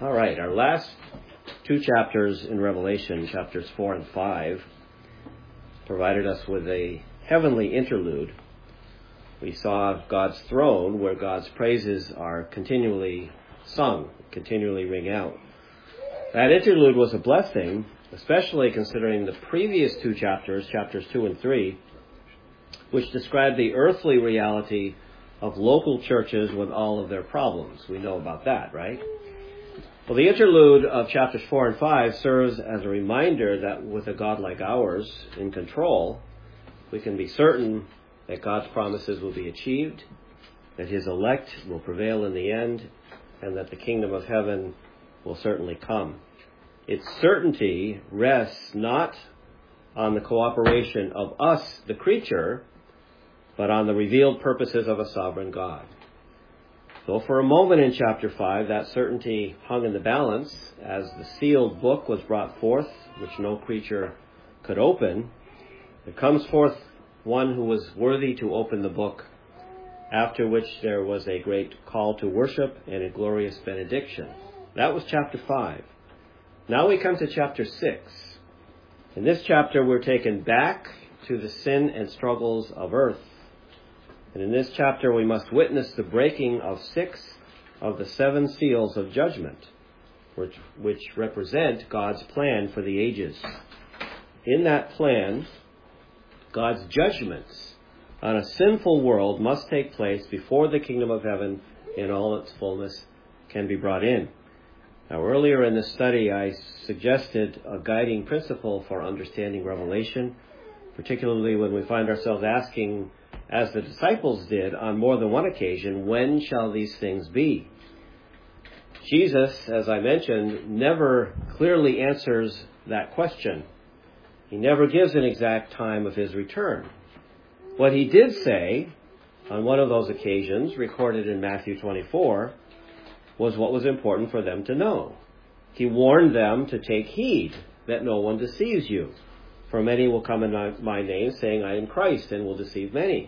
All right, our last two chapters in Revelation, chapters 4 and 5, provided us with a heavenly interlude. We saw God's throne, where God's praises are continually sung, continually ring out. That interlude was a blessing, especially considering the previous two chapters, chapters 2 and 3, which describe the earthly reality of local churches with all of their problems. We know about that, right? Well, the interlude of chapters 4 and 5 serves as a reminder that with a God like ours in control, we can be certain that God's promises will be achieved, that his elect will prevail in the end, and that the kingdom of heaven will certainly come. Its certainty rests not on the cooperation of us, the creature, but on the revealed purposes of a sovereign God. So for a moment in chapter 5, that certainty hung in the balance as the sealed book was brought forth, which no creature could open. There comes forth one who was worthy to open the book, after which there was a great call to worship and a glorious benediction. That was chapter 5. Now we come to chapter 6. In this chapter, we're taken back to the sin and struggles of earth. And in this chapter, we must witness the breaking of 6 of the 7 seals of judgment, which represent God's plan for the ages. In that plan, God's judgments on a sinful world must take place before the kingdom of heaven in all its fullness can be brought in. Now, earlier in the study, I suggested a guiding principle for understanding Revelation, particularly when we find ourselves asking, as the disciples did on more than one occasion, when shall these things be? Jesus, as I mentioned, never clearly answers that question. He never gives an exact time of his return. What he did say on one of those occasions, recorded in Matthew 24, was what was important for them to know. He warned them to take heed that no one deceives you. For many will come in my name, saying, I am Christ, and will deceive many.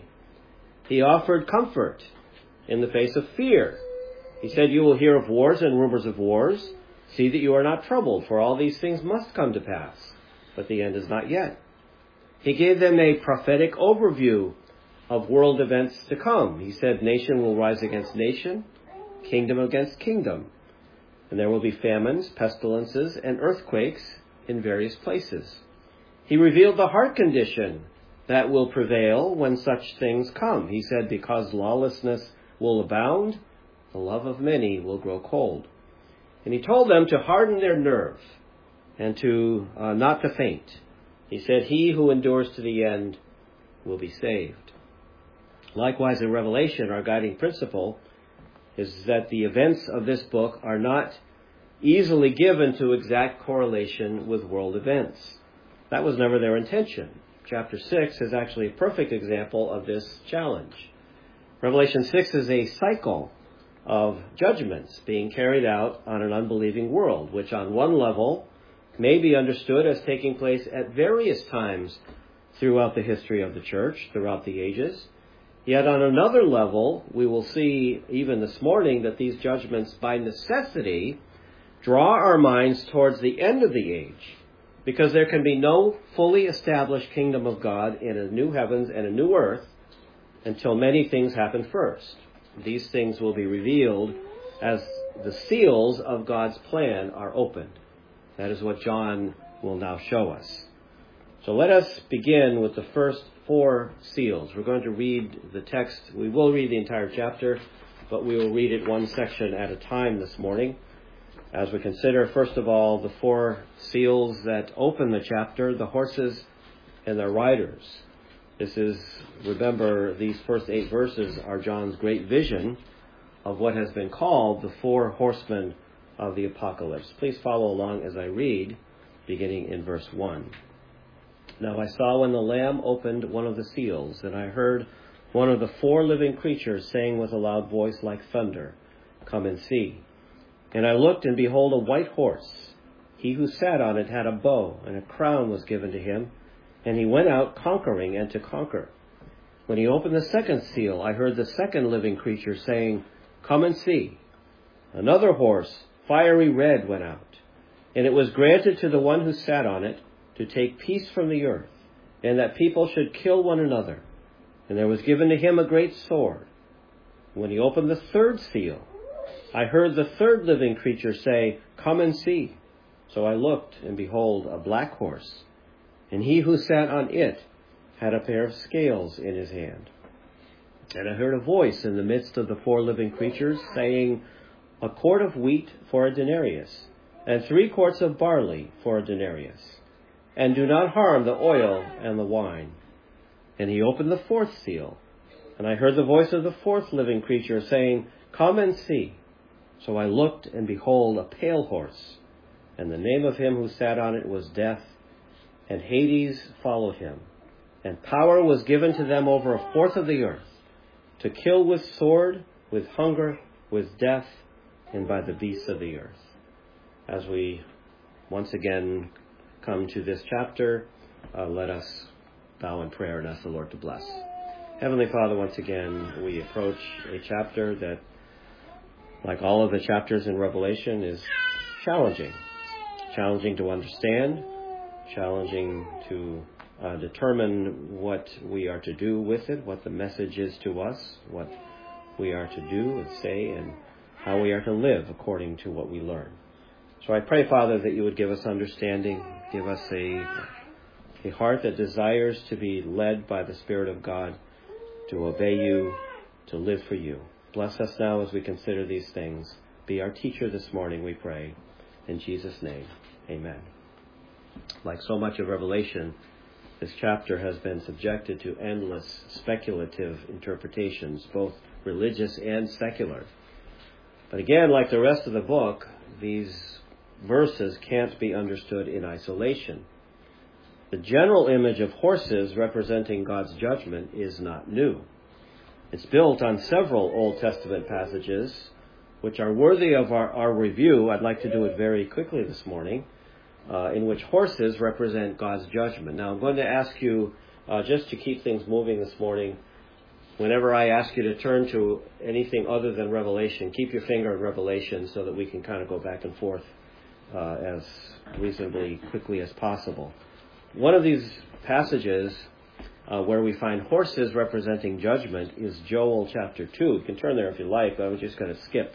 He offered comfort in the face of fear. He said, you will hear of wars and rumors of wars. See that you are not troubled, for all these things must come to pass. But the end is not yet. He gave them a prophetic overview of world events to come. He said, nation will rise against nation, kingdom against kingdom. And there will be famines, pestilences, and earthquakes in various places. He revealed the heart condition that will prevail when such things come. He said, because lawlessness will abound, the love of many will grow cold. And he told them to harden their nerve and to not to faint. He said, he who endures to the end will be saved. Likewise, in Revelation, our guiding principle is that the events of this book are not easily given to exact correlation with world events. That was never their intention. Chapter 6 is actually a perfect example of this challenge. Revelation 6 is a cycle of judgments being carried out on an unbelieving world, which on one level may be understood as taking place at various times throughout the history of the church, throughout the ages. Yet on another level, we will see even this morning that these judgments by necessity draw our minds towards the end of the age, because there can be no fully established kingdom of God in a new heavens and a new earth until many things happen first. These things will be revealed as the seals of God's plan are opened. That is what John will now show us. So let us begin with the first 4 seals. We're going to read the text. We will read the entire chapter, but we will read it one section at a time this morning, as we consider, first of all, the 4 seals that open the chapter, the horses and their riders. This is, remember, these first 8 verses are John's great vision of what has been called the 4 horsemen of the apocalypse. Please follow along as I read, beginning in verse 1. Now I saw when the Lamb opened one of the seals, and I heard one of the 4 living creatures saying with a loud voice like thunder, come and see. And I looked, and behold, a white horse. He who sat on it had a bow, and a crown was given to him, and he went out conquering and to conquer. When he opened the second seal, I heard the second living creature saying, come and see. Another horse fiery red went out. And it was granted to the one who sat on it to take peace from the earth, and that people should kill one another. And there was given to him a great sword. When he opened the third seal, I heard the third living creature say, "Come and see." So I looked, and behold, a black horse, and he who sat on it had a pair of scales in his hand. And I heard a voice in the midst of the four living creatures saying, "A quart of wheat for a denarius, and 3 quarts of barley for a denarius. And do not harm the oil and the wine." And he opened the fourth seal, and I heard the voice of the fourth living creature saying, "Come and see." So I looked, and behold, a pale horse, and the name of him who sat on it was Death, and Hades followed him. And power was given to them over a fourth of the earth, to kill with sword, with hunger, with death, and by the beasts of the earth. As we once again come to this chapter, let us bow in prayer and ask the Lord to bless. Heavenly Father, once again, we approach a chapter that, like all of the chapters in Revelation, is challenging. Challenging to understand, challenging to determine what we are to do with it, what the message is to us, what we are to do and say, and how we are to live according to what we learn. So I pray, Father, that you would give us understanding, give us a heart that desires to be led by the Spirit of God, to obey you, to live for you. Bless us now as we consider these things. Be our teacher this morning, we pray. In Jesus' name, amen. Like so much of Revelation, this chapter has been subjected to endless speculative interpretations, both religious and secular. But again, like the rest of the book, these verses can't be understood in isolation. The general image of horses representing God's judgment is not new. It's built on several Old Testament passages, which are worthy of our review. I'd like to do it very quickly this morning, in which horses represent God's judgment. Now, I'm going to ask you, just to keep things moving this morning, whenever I ask you to turn to anything other than Revelation, keep your finger in Revelation so that we can kind of go back and forth as reasonably quickly as possible. One of these passages where we find horses representing judgment is Joel chapter 2. You can turn there if you like, but I'm just going to skip,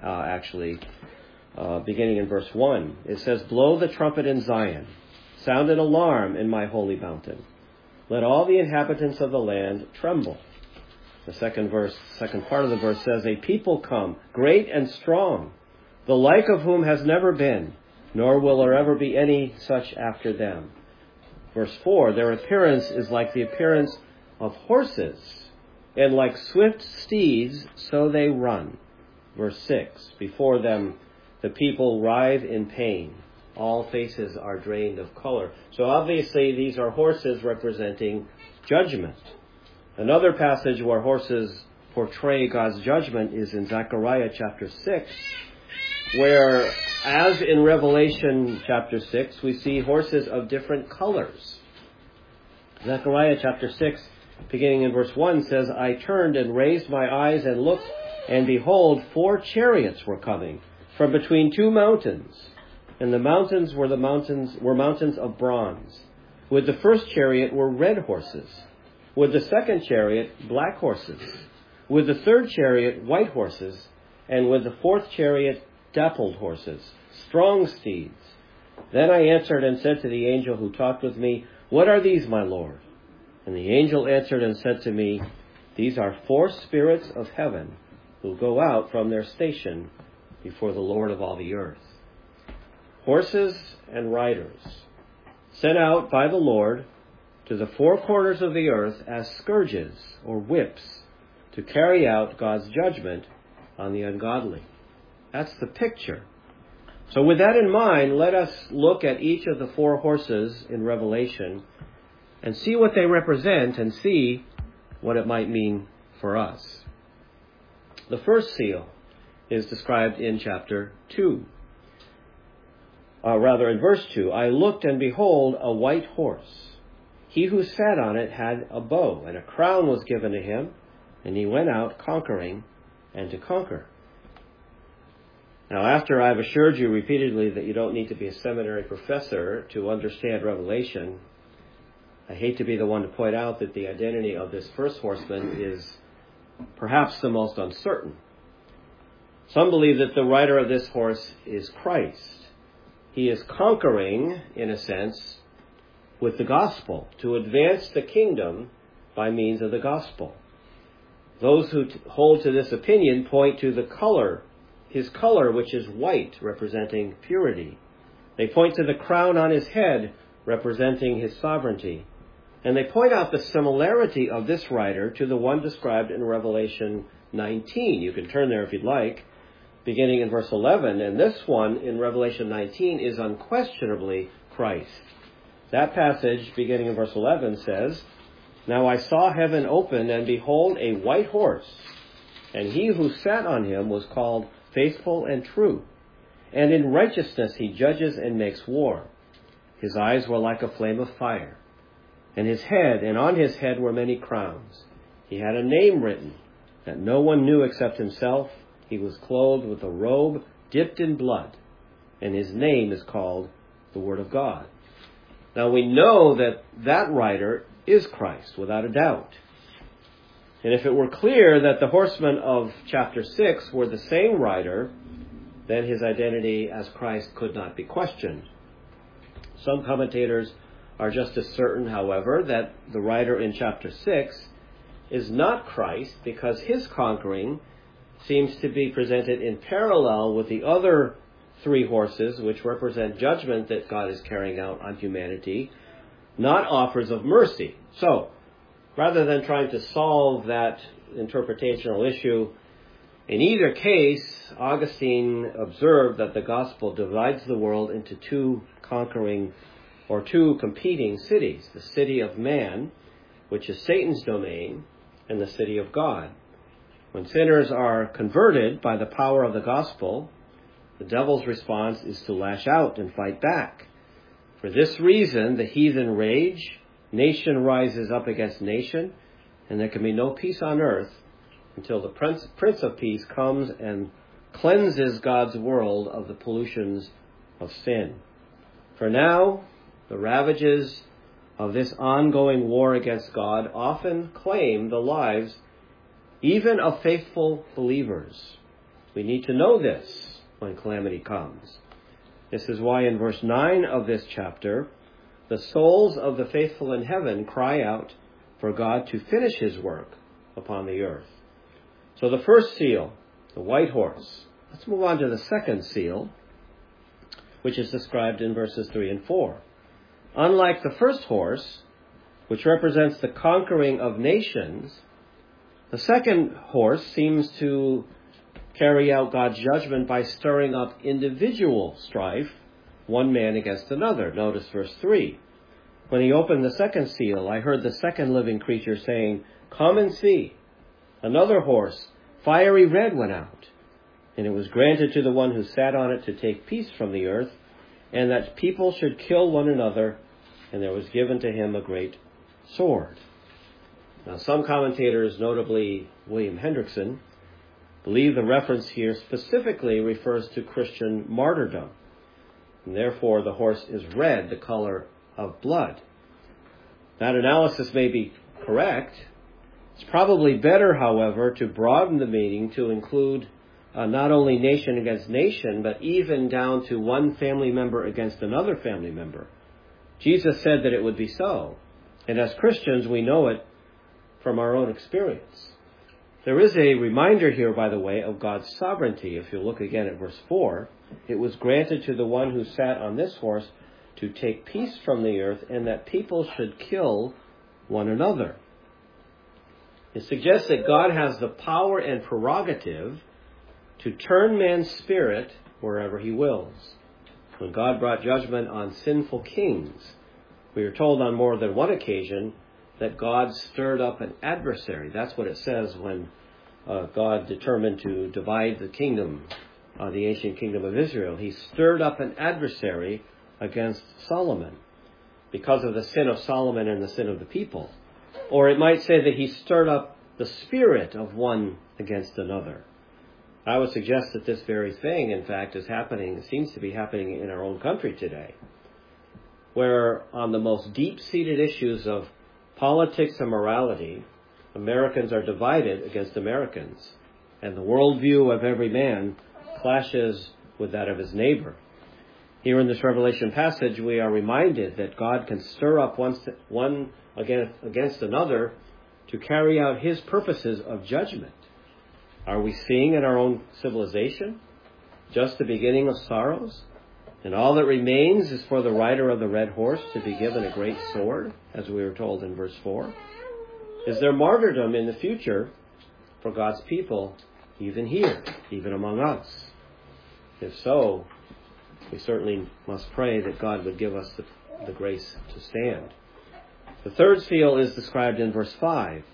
beginning in verse 1. It says, "Blow the trumpet in Zion, sound an alarm in my holy mountain. Let all the inhabitants of the land tremble." The second part of the verse says, "A people come, great and strong, the like of whom has never been, nor will there ever be any such after them." Verse 4, "Their appearance is like the appearance of horses, and like swift steeds, so they run." Verse 6, "Before them the people writhe in pain. All faces are drained of color." So obviously these are horses representing judgment. Another passage where horses portray God's judgment is in Zechariah chapter 6, where, as in Revelation chapter 6, we see horses of different colors. Zechariah chapter 6, beginning in verse 1, says, "I turned and raised my eyes and looked, and behold, 4 chariots were coming from between 2 mountains. And the mountains were mountains of bronze. With the first chariot were red horses. With the second chariot, black horses. With the third chariot, white horses. And with the fourth chariot, dappled horses, strong steeds. Then I answered and said to the angel who talked with me, 'What are these, my Lord?' And the angel answered and said to me, 'These are 4 spirits of heaven who go out from their station before the Lord of all the earth.'" Horses and riders, sent out by the Lord to the 4 corners of the earth as scourges or whips to carry out God's judgment on the ungodly. That's the picture. So with that in mind, let us look at each of the 4 horses in Revelation and see what they represent and see what it might mean for us. The first seal is described in chapter 2. In verse 2, "I looked and behold a white horse. He who sat on it had a bow, and a crown was given to him, and he went out conquering and to conquer." Now, after I've assured you repeatedly that you don't need to be a seminary professor to understand Revelation, I hate to be the one to point out that the identity of this first horseman is perhaps the most uncertain. Some believe that the rider of this horse is Christ. He is conquering, in a sense, with the gospel, to advance the kingdom by means of the gospel. Those who hold to this opinion point to the color, his color, which is white, representing purity. They point to the crown on his head, representing his sovereignty. And they point out the similarity of this rider to the one described in Revelation 19. You can turn there if you'd like, beginning in verse 11. And this one in Revelation 19 is unquestionably Christ. That passage, beginning in verse 11, says, "Now I saw heaven open, and behold, a white horse, and he who sat on him was called Faithful and True, and in righteousness he judges and makes war. His eyes were like a flame of fire, and on his head were many crowns. He had a name written that no one knew except himself. He was clothed with a robe dipped in blood, and his name is called the Word of God." Now we know that that rider is Christ, without a doubt. And if it were clear that the horsemen of chapter 6 were the same rider, then his identity as Christ could not be questioned. Some commentators are just as certain, however, that the rider in chapter 6 is not Christ because his conquering seems to be presented in parallel with the other three horses, which represent judgment that God is carrying out on humanity, not offers of mercy. So, rather than trying to solve that interpretational issue, in either case, Augustine observed that the gospel divides the world into two competing cities: the city of man, which is Satan's domain, and the city of God. When sinners are converted by the power of the gospel, the devil's response is to lash out and fight back. For this reason, the heathen rage, nation rises up against nation, and there can be no peace on earth until the Prince of Peace comes and cleanses God's world of the pollutions of sin. For now, the ravages of this ongoing war against God often claim the lives even of faithful believers. We need to know this when calamity comes. This is why in verse 9 of this chapter, the souls of the faithful in heaven cry out for God to finish his work upon the earth. So the first seal, the white horse. Let's move on to the second seal, which is described in verses 3 and 4. Unlike the first horse, which represents the conquering of nations, the second horse seems to carry out God's judgment by stirring up individual strife, one man against another. Notice verse 3. When he opened the second seal, I heard the second living creature saying, "Come and see." Another horse, fiery red, went out, and it was granted to the one who sat on it to take peace from the earth, and that people should kill one another, and there was given to him a great sword. Now, some commentators, notably William Hendrickson, believe the reference here specifically refers to Christian martyrdom, and therefore the horse is red, the color of blood. That analysis may be correct. It's probably better, however, to broaden the meaning to include not only nation against nation, but even down to one family member against another family member. Jesus said that it would be so, and as Christians we know it from our own experience. There is a reminder here, by the way, of God's sovereignty. If you look again at verse 4, it was granted to the one who sat on this horse to take peace from the earth, and that people should kill one another. It suggests that God has the power and prerogative to turn man's spirit wherever he wills. When God brought judgment on sinful kings, we are told on more than one occasion that God stirred up an adversary. That's what it says when God determined to divide the kingdom, the ancient kingdom of Israel. He stirred up an adversary against Solomon because of the sin of Solomon and the sin of the people. Or it might say that he stirred up the spirit of one against another. I would suggest that this very thing, in fact, is happening, seems to be happening in our own country today, where on the most deep-seated issues of politics and morality, Americans are divided against Americans, and the worldview of every man clashes with that of his neighbor. Here in this Revelation passage, we are reminded that God can stir up one against another to carry out his purposes of judgment. Are we seeing in our own civilization just the beginning of sorrows? And all that remains is for the rider of the red horse to be given a great sword, as we were told in verse 4. Is there martyrdom in the future for God's people, even here, even among us? If so, we certainly must pray that God would give us the grace to stand. The third seal is described in verse 5.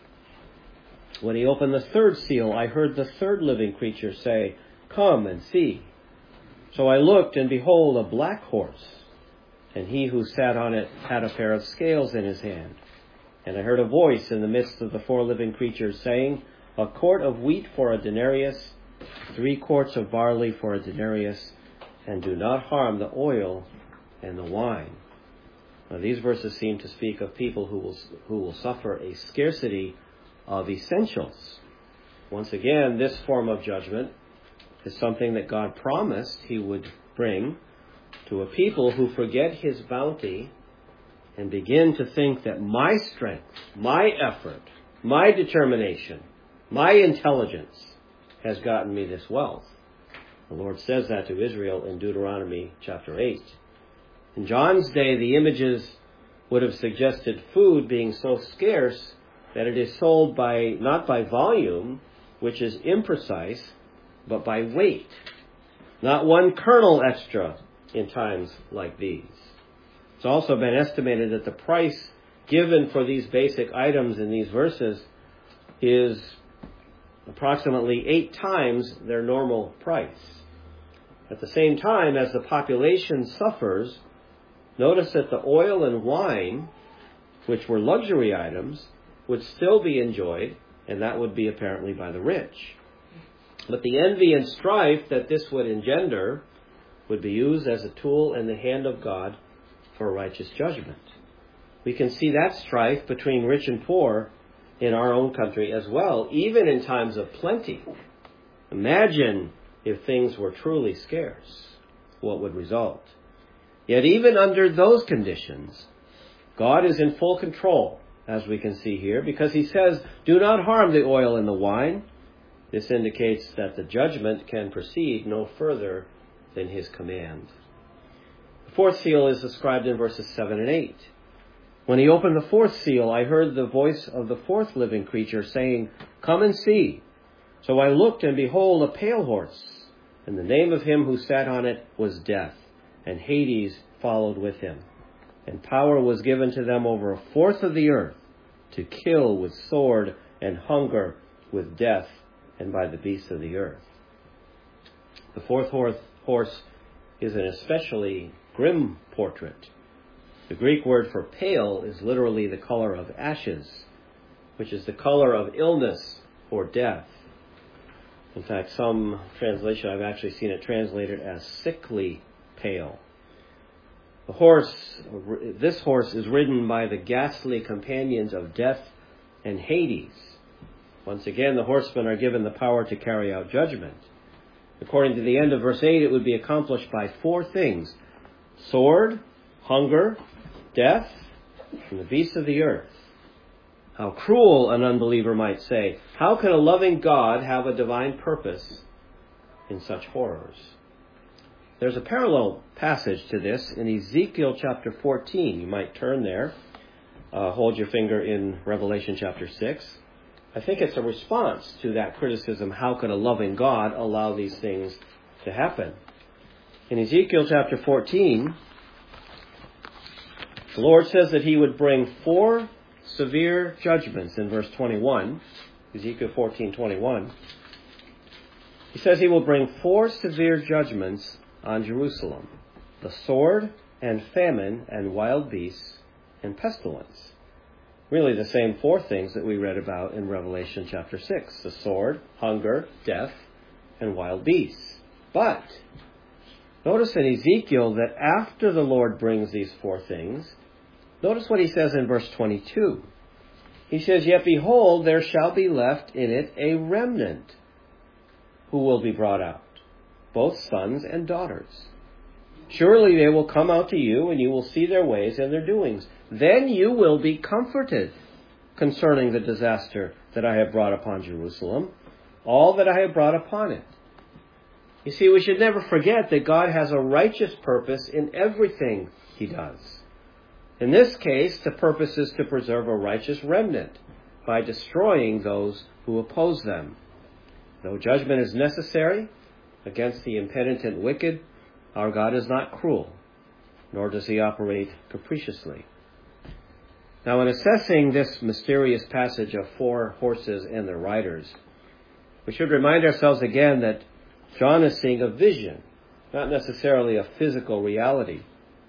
When he opened the third seal, I heard the third living creature say, "Come and see." So I looked, and behold, a black horse, and he who sat on it had a pair of scales in his hand. And I heard a voice in the midst of the four living creatures saying, "A quart of wheat for a denarius, 3 quarts of barley for a denarius, and do not harm the oil and the wine." Now, these verses seem to speak of people who will suffer a scarcity of essentials. Once again, this form of judgment is something that God promised he would bring to a people who forget his bounty and begin to think that my strength, my effort, my determination, my intelligence has gotten me this wealth. The Lord says that to Israel in Deuteronomy chapter 8. In John's day, the images would have suggested food being so scarce that it is sold not by volume, which is imprecise, but by weight. Not one kernel extra in times like these. It's also been estimated that the price given for these basic items in these verses is approximately 8 times their normal price. At the same time, as the population suffers, notice that the oil and wine, which were luxury items, would still be enjoyed, and that would be apparently by the rich. But the envy and strife that this would engender would be used as a tool in the hand of God for righteous judgment. We can see that strife between rich and poor in our own country as well, even in times of plenty. Imagine if things were truly scarce, what would result? Yet even under those conditions, God is in full control, as we can see here, because he says, "Do not harm the oil and the wine." This indicates that the judgment can proceed no further than his command. The fourth seal is described in verses 7 and 8. When he opened the fourth seal, I heard the voice of the fourth living creature saying, "Come and see." So I looked, and behold, a pale horse, and the name of him who sat on it was Death, and Hades followed with him. And power was given to them over 1/4 of the earth, to kill with sword and hunger, with death, and by the beasts of the earth. The fourth horse is an especially grim portrait. The Greek word for pale is literally the color of ashes, which is the color of illness or death. In fact, some translation, I've actually seen it translated as sickly pale. This horse is ridden by the ghastly companions of death and Hades. Once again, the horsemen are given the power to carry out judgment. According to the end of verse 8, it would be accomplished by 4 things: sword, hunger, death, and the beasts of the earth. How cruel, an unbeliever might say. How can a loving God have a divine purpose in such horrors? There's a parallel passage to this in Ezekiel chapter 14. You might turn there. Hold your finger in Revelation chapter 6. I think it's a response to that criticism. How could a loving God allow these things to happen? In Ezekiel chapter 14, the Lord says that he would bring 4 severe judgments in verse 21. Ezekiel 14:21. He says he will bring 4 severe judgments on Jerusalem: the sword and famine and wild beasts and pestilence. Really the same 4 things that we read about in Revelation chapter 6. The sword, hunger, death, and wild beasts. But notice in Ezekiel that after the Lord brings these four things, notice what he says in verse 22. He says, "Yet behold, there shall be left in it a remnant who will be brought out, both sons and daughters. Surely they will come out to you, and you will see their ways and their doings. Then you will be comforted concerning the disaster that I have brought upon Jerusalem, all that I have brought upon it." You see, we should never forget that God has a righteous purpose in everything he does. In this case, the purpose is to preserve a righteous remnant by destroying those who oppose them. Though judgment is necessary against the impenitent wicked, our God is not cruel, nor does he operate capriciously. Now, in assessing this mysterious passage of four horses and their riders, we should remind ourselves again that John is seeing a vision, not necessarily a physical reality.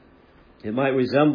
It might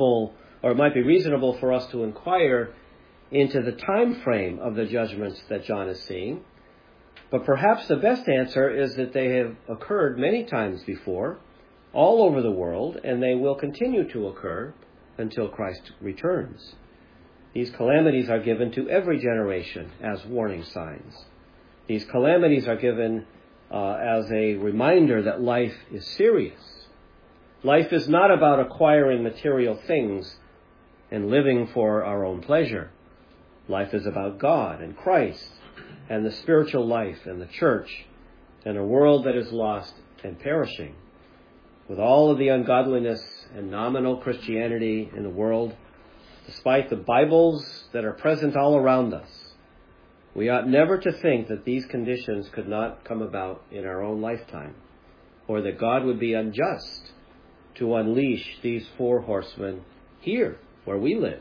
be reasonable for us to inquire into the time frame of the judgments that John is seeing, but perhaps the best answer is that they have occurred many times before, all over the world, and they will continue to occur until Christ returns. These calamities are given to every generation as warning signs. These calamities are given as a reminder that life is serious. Life is not about acquiring material things and living for our own pleasure. Life is about God and Christ and the spiritual life and the church and a world that is lost and perishing. With all of the ungodliness and nominal Christianity in the world, despite the Bibles that are present all around us, we ought never to think that these conditions could not come about in our own lifetime, or that God would be unjust to unleash these four horsemen here, where we live.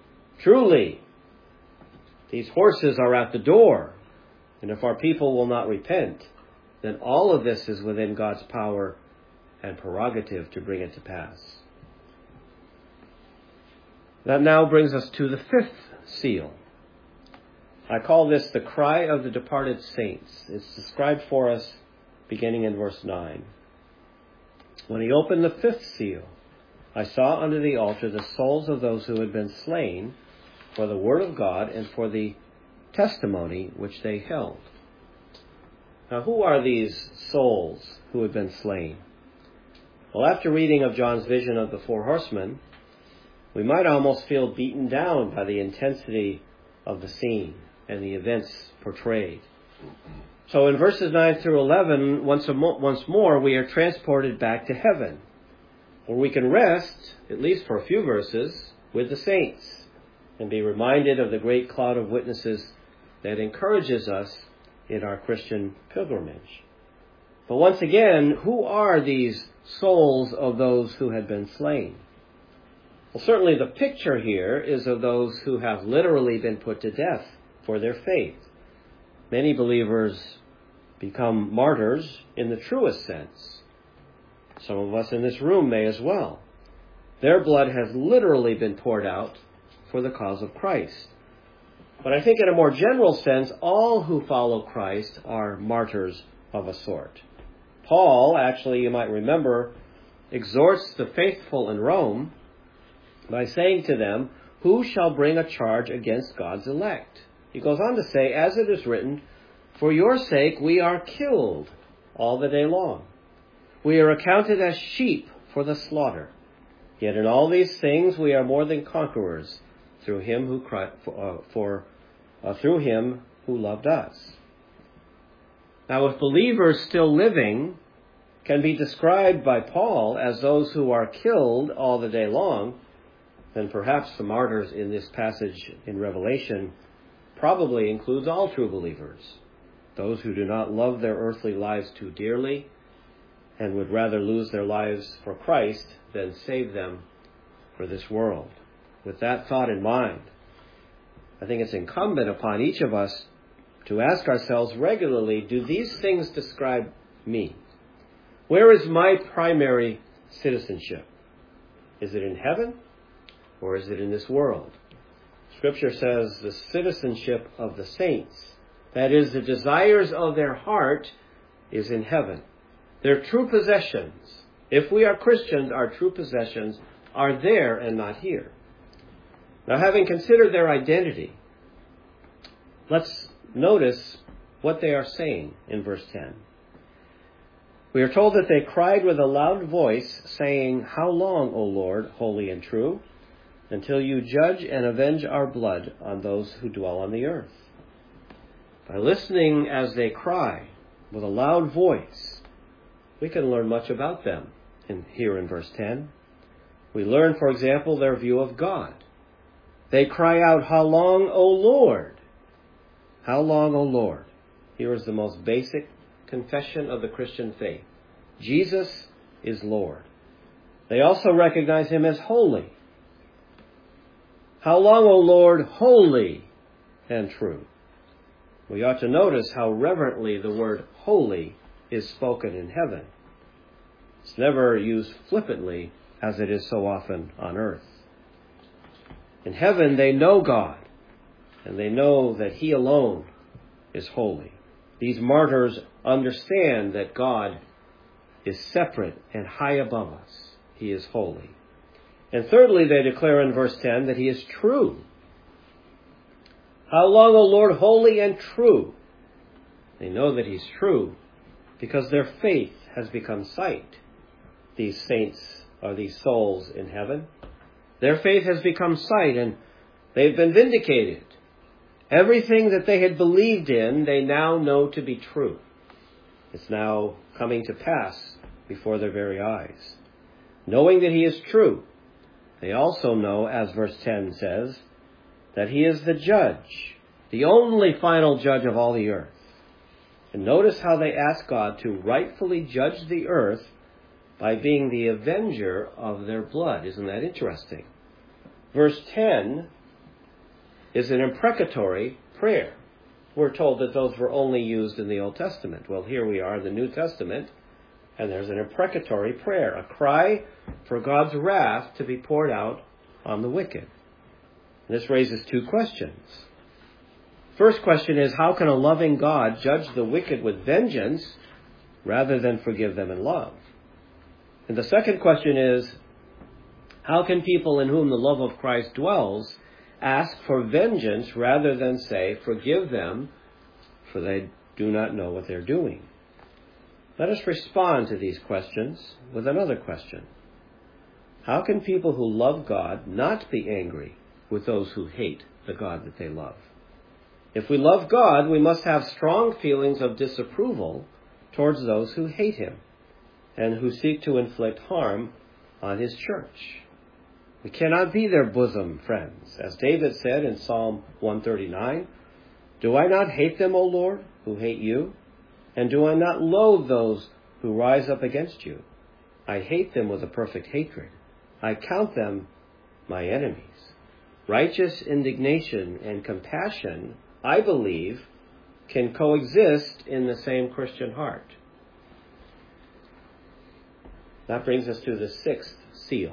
Truly, these horses are at the door, and if our people will not repent, then all of this is within God's power and prerogative to bring it to pass. That now brings us to the fifth seal. I call this the cry of the departed saints. It's described for us beginning in verse 9. "When he opened the fifth seal, I saw under the altar the souls of those who had been slain for the word of God and for the testimony which they held." Now, who are these souls who had been slain? Well, after reading of John's vision of the four horsemen, we might almost feel beaten down by the intensity of the scene and the events portrayed. So in verses 9 through 11, once more, we are transported back to heaven, where we can rest, at least for a few verses, with the saints and be reminded of the great cloud of witnesses that encourages us in our Christian pilgrimage. But once again, who are these souls of those who had been slain? Well, certainly the picture here is of those who have literally been put to death for their faith. Many believers become martyrs in the truest sense. Some of us in this room may as well. Their blood has literally been poured out for the cause of Christ. But I think in a more general sense, all who follow Christ are martyrs of a sort. Paul, actually, you might remember, exhorts the faithful in Rome by saying to them, "Who shall bring a charge against God's elect?" He goes on to say, "As it is written, for your sake we are killed all the day long. We are accounted as sheep for the slaughter. Yet in all these things we are more than conquerors through him through him who loved us." Now, if believers still living can be described by Paul as those who are killed all the day long, then perhaps the martyrs in this passage in Revelation probably includes all true believers, those who do not love their earthly lives too dearly and would rather lose their lives for Christ than save them for this world. With that thought in mind, I think it's incumbent upon each of us to ask ourselves regularly, do these things describe me? Where is my primary citizenship? Is it in heaven or is it in this world? Scripture says the citizenship of the saints, that is, the desires of their heart, is in heaven. Their true possessions, if we are Christians, our true possessions are there and not here. Now, having considered their identity, let's notice what they are saying in verse 10. We are told that they cried with a loud voice, saying, "How long, O Lord, holy and true, until you judge and avenge our blood on those who dwell on the earth?" By listening as they cry with a loud voice, we can learn much about them here in verse 10. We learn, for example, their view of God. They cry out, "How long, O Lord?" How long, O Lord? Here is the most basic confession of the Christian faith. Jesus is Lord. They also recognize him as holy. How long, O Lord, holy and true? We ought to notice how reverently the word holy is spoken in heaven. It's never used flippantly as it is so often on earth. In heaven, they know God, and they know that he alone is holy. These martyrs understand that God is separate and high above us. He is holy. And thirdly, they declare in verse 10 that he is true. How long, O Lord, holy and true? They know that he's true because their faith has become sight. These saints are these souls in heaven. Their faith has become sight, and they've been vindicated. Everything that they had believed in, they now know to be true. It's now coming to pass before their very eyes. Knowing that he is true, they also know, as verse 10 says, that he is the judge, the only final judge of all the earth. And notice how they ask God to rightfully judge the earth by being the avenger of their blood. Isn't that interesting? Verse 10 is an imprecatory prayer. We're told that those were only used in the Old Testament. Well, here we are in the New Testament, and there's an imprecatory prayer, a cry for God's wrath to be poured out on the wicked. This raises two questions. First question is, how can a loving God judge the wicked with vengeance rather than forgive them in love? And the second question is, how can people in whom the love of Christ dwells ask for vengeance rather than say, "Forgive them, for they do not know what they're doing"? Let us respond to these questions with another question. How can people who love God not be angry with those who hate the God that they love? If we love God, we must have strong feelings of disapproval towards those who hate him and who seek to inflict harm on his church. We cannot be their bosom friends. As David said in Psalm 139, "Do I not hate them, O Lord, who hate you? And do I not loathe those who rise up against you? I hate them with a perfect hatred. I count them my enemies." Righteous indignation and compassion, I believe, can coexist in the same Christian heart. That brings us to the sixth seal.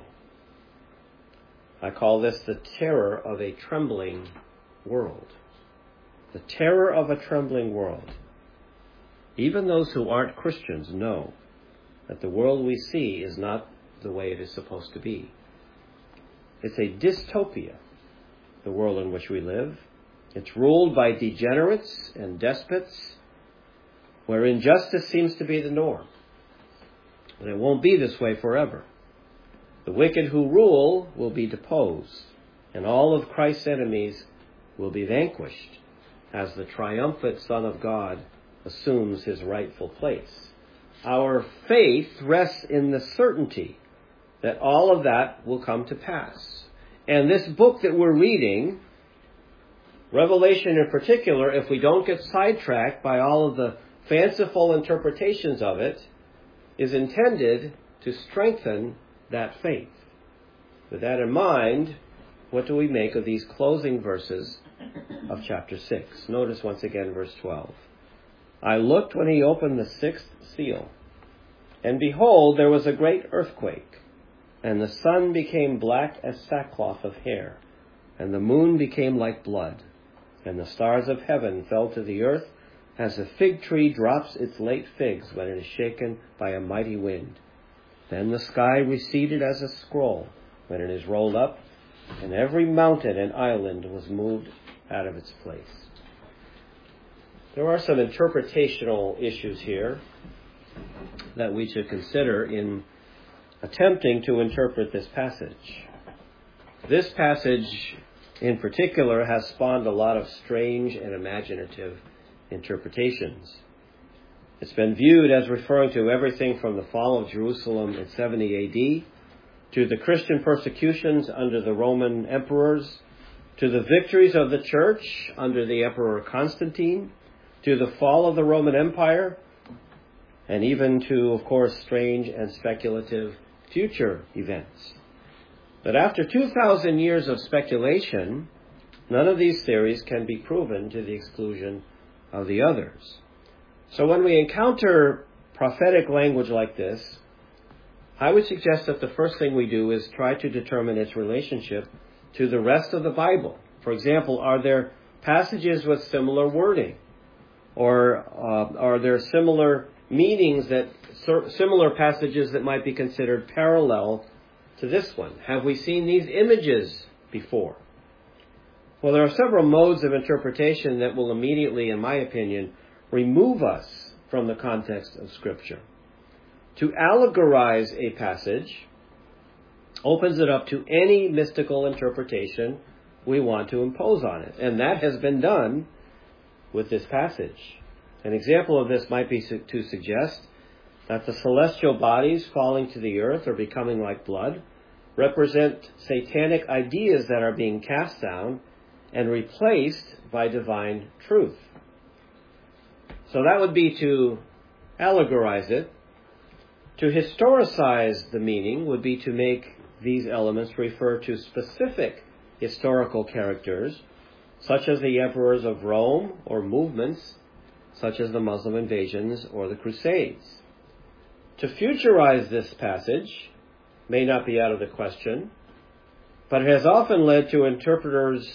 I call this the terror of a trembling world. The terror of a trembling world. Even those who aren't Christians know that the world we see is not the way it is supposed to be. It's a dystopia, the world in which we live. It's ruled by degenerates and despots, where injustice seems to be the norm. And it won't be this way forever. The wicked who rule will be deposed, and all of Christ's enemies will be vanquished as the triumphant Son of God assumes his rightful place. Our faith rests in the certainty that all of that will come to pass. And this book that we're reading, Revelation in particular, if we don't get sidetracked by all of the fanciful interpretations of it, is intended to strengthen that faith. With that in mind, what do we make of these closing verses of chapter 6? Notice once again verse 12. "I looked when he opened the sixth seal, and behold, there was a great earthquake, and the sun became black as sackcloth of hair, and the moon became like blood, and the stars of heaven fell to the earth, as a fig tree drops its late figs when it is shaken by a mighty wind. Then the sky receded as a scroll when it is rolled up, and every mountain and island was moved out of its place. There are some interpretational issues here that we should consider in attempting to interpret this passage. This passage in particular has spawned a lot of strange and imaginative interpretations. It's been viewed as referring to everything from the fall of Jerusalem in 70 AD to the Christian persecutions under the Roman emperors, to the victories of the church under the Emperor Constantine, to the fall of the Roman Empire, and even to, of course, strange and speculative future events. But after 2,000 years of speculation, none of these theories can be proven to the exclusion of the others. So when we encounter prophetic language like this, I would suggest that the first thing we do is try to determine its relationship to the rest of the Bible. For example, are there passages with similar wording? Or are there similar meanings, similar passages that might be considered parallel to this one? Have we seen these images before? Well, there are several modes of interpretation that will immediately, in my opinion, remove us from the context of Scripture. To allegorize a passage opens it up to any mystical interpretation we want to impose on it. And that has been done with this passage. An example of this might be to suggest that the celestial bodies falling to the earth or becoming like blood represent satanic ideas that are being cast down and replaced by divine truth. So that would be to allegorize it. To historicize the meaning would be to make these elements refer to specific historical characters, such as the emperors of Rome, or movements such as the Muslim invasions or the Crusades. To futurize this passage may not be out of the question, but it has often led interpreters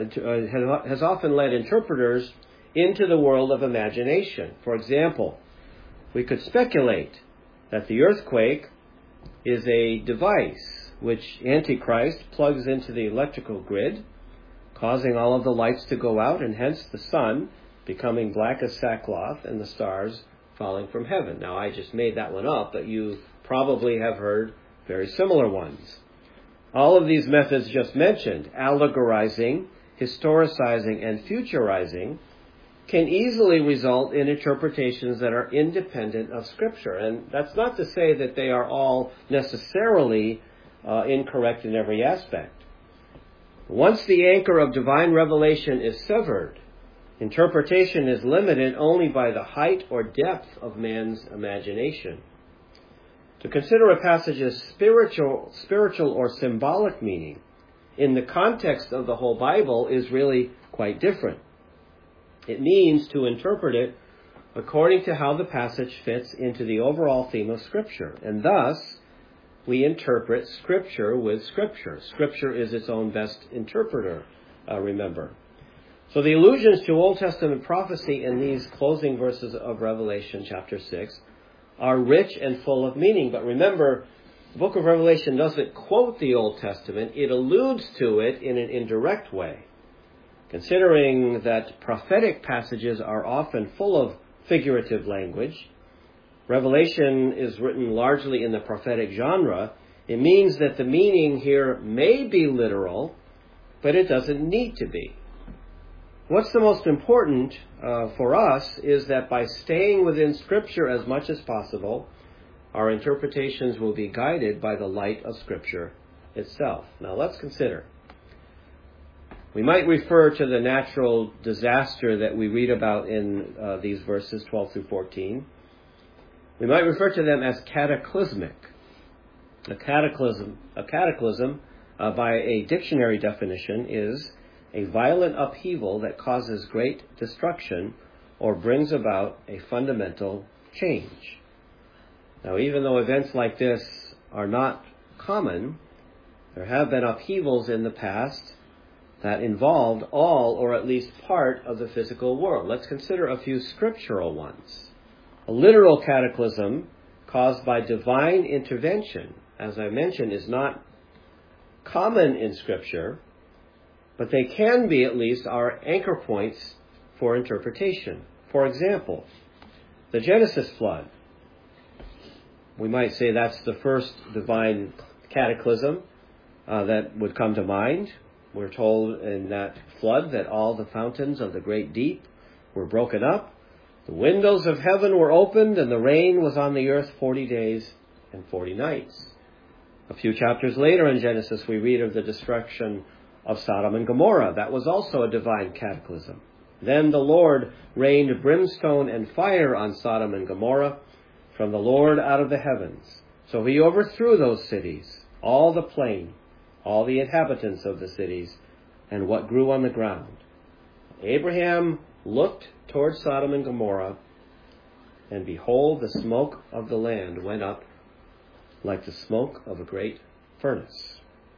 into the world of imagination. For example, we could speculate that the earthquake is a device which Antichrist plugs into the electrical grid, causing all of the lights to go out, and hence the sun becoming black as sackcloth and the stars falling from heaven. Now, I just made that one up, but you probably have heard very similar ones. All of these methods just mentioned, allegorizing, historicizing, and futurizing, can easily result in interpretations that are independent of Scripture. And that's not to say that they are all necessarily incorrect in every aspect. Once the anchor of divine revelation is severed, interpretation is limited only by the height or depth of man's imagination. To consider a passage's spiritual or symbolic meaning in the context of the whole Bible is really quite different. It means to interpret it according to how the passage fits into the overall theme of Scripture. And thus, we interpret Scripture with Scripture. Scripture is its own best interpreter, remember. So the allusions to Old Testament prophecy in these closing verses of Revelation chapter 6 are rich and full of meaning. But remember, the book of Revelation doesn't quote the Old Testament. It alludes to it in an indirect way. Considering that prophetic passages are often full of figurative language, Revelation is written largely in the prophetic genre. It means that the meaning here may be literal, but it doesn't need to be. What's the most important for us is that by staying within Scripture as much as possible, our interpretations will be guided by the light of Scripture itself. Now let's consider. We might refer to the natural disaster that we read about in these verses 12 through 14. We might refer to them as cataclysmic. A cataclysm, by a dictionary definition, is a violent upheaval that causes great destruction or brings about a fundamental change. Now, even though events like this are not common, there have been upheavals in the past that involved all or at least part of the physical world. Let's consider a few scriptural ones. A literal cataclysm caused by divine intervention, as I mentioned, is not common in Scripture, but they can be at least our anchor points for interpretation. For example, the Genesis flood. We might say that's the first divine cataclysm that would come to mind. We're told in that flood that all the fountains of the great deep were broken up, the windows of heaven were opened, and the rain was on the earth 40 days and 40 nights. A few chapters later in Genesis, we read of the destruction of Sodom and Gomorrah. That was also a divine cataclysm. Then the Lord rained brimstone and fire on Sodom and Gomorrah from the Lord out of the heavens. So he overthrew those cities, all the plain, all the inhabitants of the cities, and what grew on the ground. Abraham looked toward Sodom and Gomorrah, and behold, the smoke of the land went up like the smoke of a great furnace.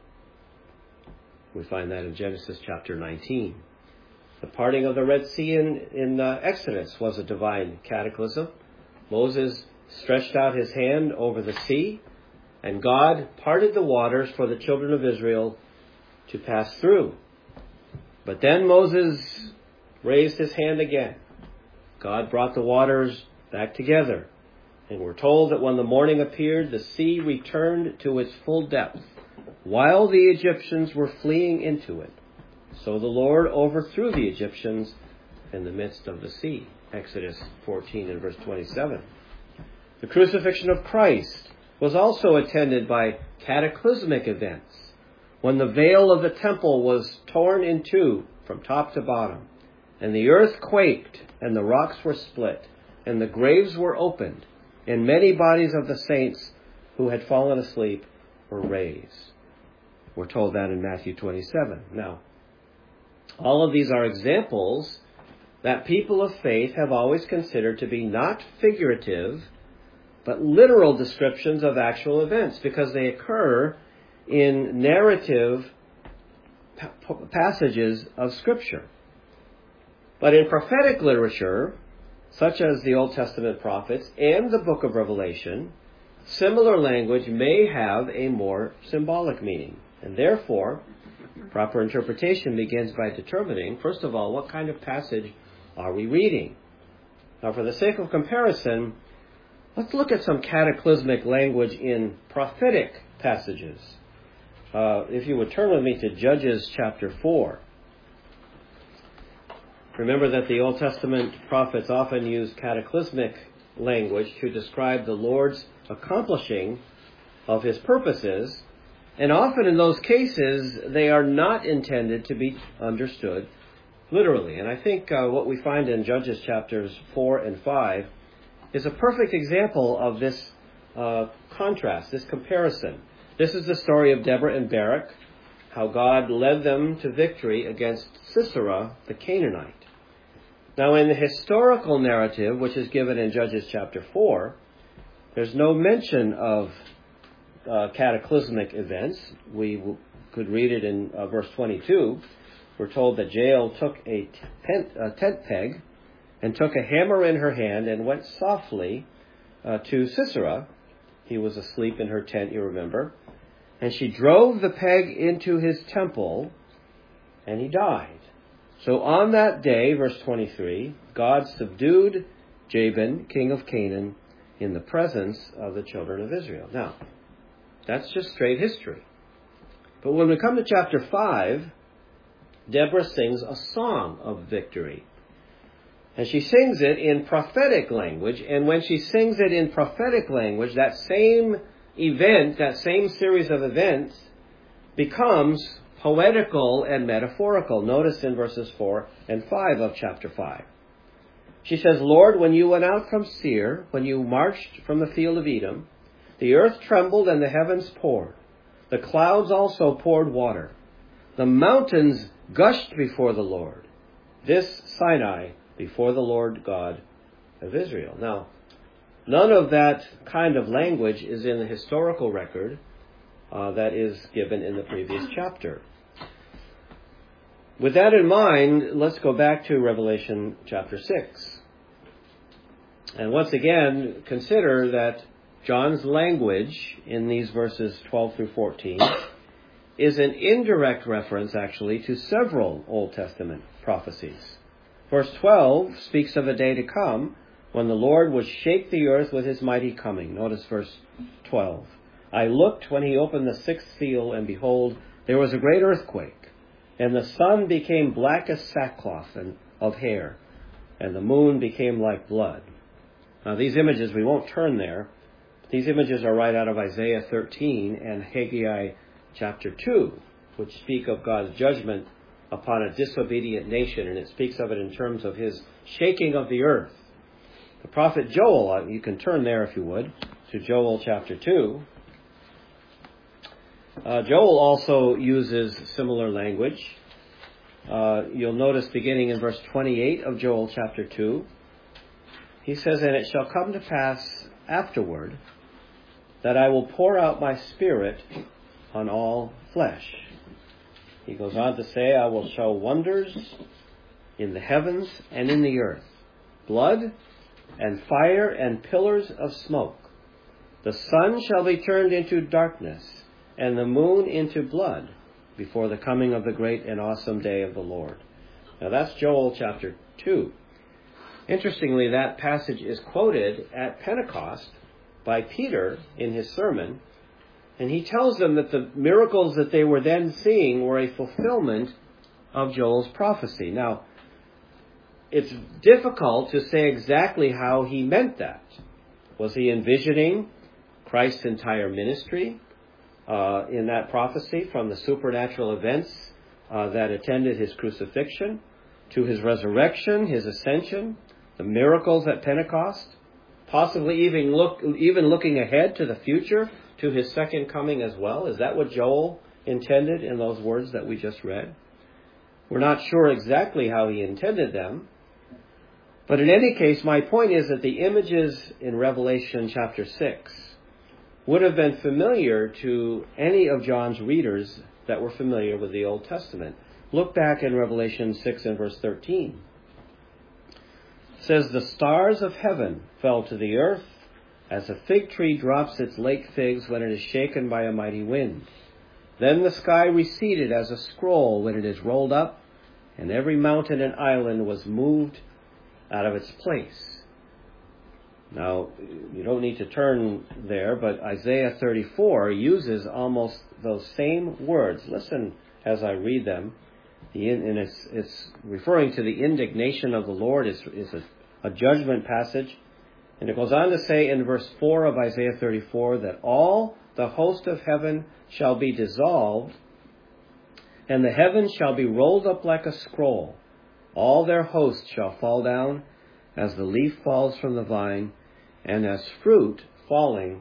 We find that in Genesis chapter 19. The parting of the Red Sea in Exodus was a divine cataclysm. Moses stretched out his hand over the sea, and God parted the waters for the children of Israel to pass through. But then Moses raised his hand again. God brought the waters back together. And we're told that when the morning appeared, the sea returned to its full depth, while the Egyptians were fleeing into it. So the Lord overthrew the Egyptians in the midst of the sea. Exodus 14 and verse 27. The crucifixion of Christ was also attended by cataclysmic events, when the veil of the temple was torn in two from top to bottom, and the earth quaked, and the rocks were split, and the graves were opened, and many bodies of the saints who had fallen asleep were raised. We're told that in Matthew 27. Now, all of these are examples that people of faith have always considered to be not figurative, but literal descriptions of actual events, because they occur in narrative passages of Scripture. But in prophetic literature, such as the Old Testament prophets and the book of Revelation, similar language may have a more symbolic meaning. And therefore, proper interpretation begins by determining, first of all, what kind of passage are we reading? Now, for the sake of comparison, let's look at some cataclysmic language in prophetic passages. If you would turn with me to Judges chapter 4. Remember that the Old Testament prophets often use cataclysmic language to describe the Lord's accomplishing of his purposes, and often in those cases they are not intended to be understood literally. And I think what we find in Judges chapters 4 and 5 is a perfect example of this contrast, this comparison. This is the story of Deborah and Barak, how God led them to victory against Sisera, the Canaanite. Now, in the historical narrative, which is given in Judges chapter 4, there's no mention of cataclysmic events. We could read it in verse 22. We're told that Jael took a tent peg and took a hammer in her hand and went softly to Sisera. He was asleep in her tent, you remember. And she drove the peg into his temple, and he died. So on that day, verse 23, God subdued Jabin, king of Canaan, in the presence of the children of Israel. Now, that's just straight history. But when we come to chapter 5, Deborah sings a song of victory. And she sings it in prophetic language. And when she sings it in prophetic language, that same event, that same series of events, becomes poetical and metaphorical. Notice in verses 4 and 5 of chapter 5. She says, Lord, when you went out from Seir, when you marched from the field of Edom, the earth trembled and the heavens poured. The clouds also poured water. The mountains gushed before the Lord. This Sinai before the Lord God of Israel. Now, none of that kind of language is in the historical record that is given in the previous chapter. With that in mind, let's go back to Revelation chapter 6. And once again, consider that John's language in these verses 12 through 14 is an indirect reference, actually, to several Old Testament prophecies. Verse 12 speaks of a day to come when the Lord would shake the earth with his mighty coming. Notice verse 12. I looked when he opened the sixth seal, and behold, there was a great earthquake, and the sun became black as sackcloth and of hair, and the moon became like blood. Now these images, we won't turn there. These images are right out of Isaiah 13 and Haggai chapter 2, which speak of God's judgment upon a disobedient nation, and it speaks of it in terms of his shaking of the earth. The prophet Joel, you can turn there if you would, to Joel chapter 2. Joel also uses similar language. You'll notice beginning in verse 28 of Joel chapter 2, he says, and it shall come to pass afterward that I will pour out my spirit on all flesh. He goes on to say, I will show wonders in the heavens and in the earth, blood and fire and pillars of smoke. The sun shall be turned into darkness and the moon into blood before the coming of the great and awesome day of the Lord. Now that's Joel chapter 2. Interestingly, that passage is quoted at Pentecost by Peter in his sermon, and he tells them that the miracles that they were then seeing were a fulfillment of Joel's prophecy. Now, it's difficult to say exactly how he meant that. Was he envisioning Christ's entire ministry in that prophecy, from the supernatural events that attended his crucifixion to his resurrection, his ascension, the miracles at Pentecost, possibly even looking ahead to the future, to his second coming as well? Is that what Joel intended in those words that we just read? We're not sure exactly how he intended them. But in any case, my point is that the images in Revelation chapter 6 would have been familiar to any of John's readers that were familiar with the Old Testament. Look back in Revelation 6 and verse 13. It says, the stars of heaven fell to the earth as a fig tree drops its late figs when it is shaken by a mighty wind. Then the sky receded as a scroll when it is rolled up, and every mountain and island was moved out of its place. Now, you don't need to turn there, but Isaiah 34 uses almost those same words. Listen as I read them. And it's referring to the indignation of the Lord. It's a judgment passage. And it goes on to say in verse 4 of Isaiah 34 that all the host of heaven shall be dissolved, and the heavens shall be rolled up like a scroll. All their hosts shall fall down as the leaf falls from the vine, and as fruit falling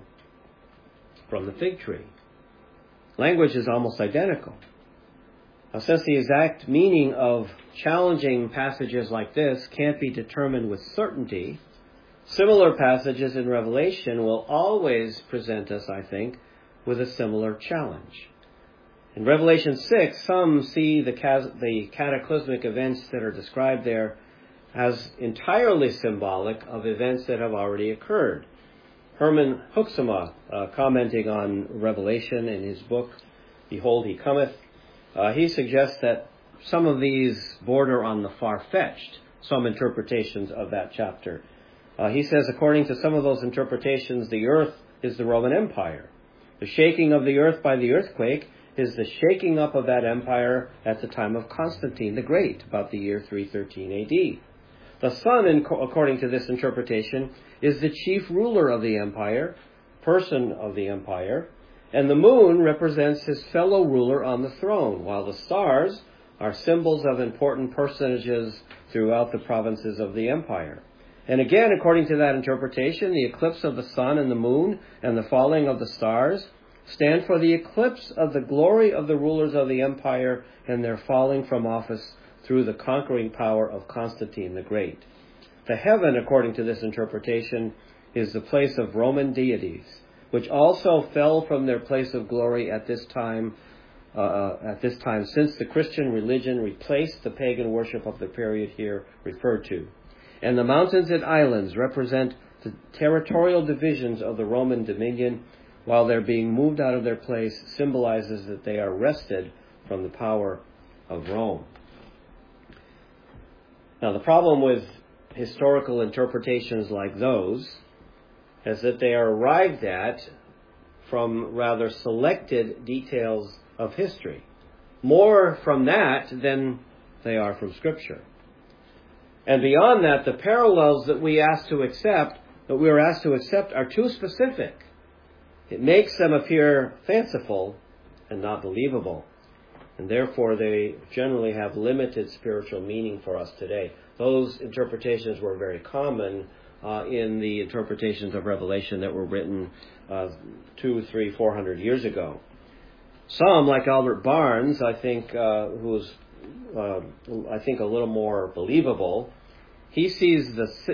from the fig tree. Language is almost identical. Now, since the exact meaning of challenging passages like this can't be determined with certainty, similar passages in Revelation will always present us, I think, with a similar challenge. In Revelation 6, some see the cataclysmic events that are described there as entirely symbolic of events that have already occurred. Herman Hoeksema, commenting on Revelation in his book, Behold, He Cometh, he suggests that some of these border on the far-fetched, some interpretations of that chapter. He says, according to some of those interpretations, the earth is the Roman Empire. The shaking of the earth by the earthquake is the shaking up of that empire at the time of Constantine the Great, about the year 313 AD. The sun, according to this interpretation, is the chief ruler of the empire, person of the empire, and the moon represents his fellow ruler on the throne, while the stars are symbols of important personages throughout the provinces of the empire. And again, according to that interpretation, the eclipse of the sun and the moon and the falling of the stars stand for the eclipse of the glory of the rulers of the empire and their falling from office through the conquering power of Constantine the Great. The heaven, according to this interpretation, is the place of Roman deities, which also fell from their place of glory at this time at this time, since the Christian religion replaced the pagan worship of the period here referred to. And the mountains and islands represent the territorial divisions of the Roman dominion, while their being moved out of their place symbolizes that they are wrested from the power of Rome. Now, the problem with historical interpretations like those is that they are arrived at from rather selected details of history. More from that than they are from Scripture. And beyond that, the parallels that we are asked to accept are too specific. It makes them appear fanciful and not believable. And therefore, they generally have limited spiritual meaning for us today. Those interpretations were very common in the interpretations of Revelation that were written 200, 300, 400 years ago. Some, like Albert Barnes, I think, who's a little more believable, he sees